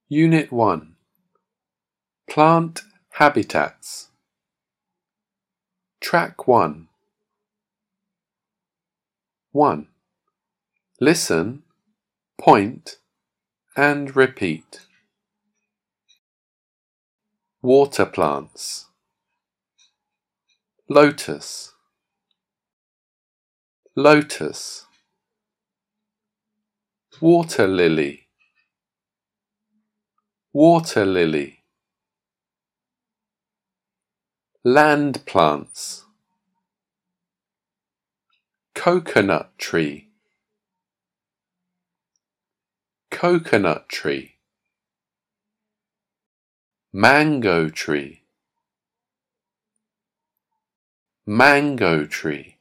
Unit 1. Plant Habitats. Track 1. 1. Listen, point, and repeat. Water plants. Lotus. Lotus. Water lily. Water lily. Land plants. Coconut tree. Coconut tree. Mango tree. Mango tree.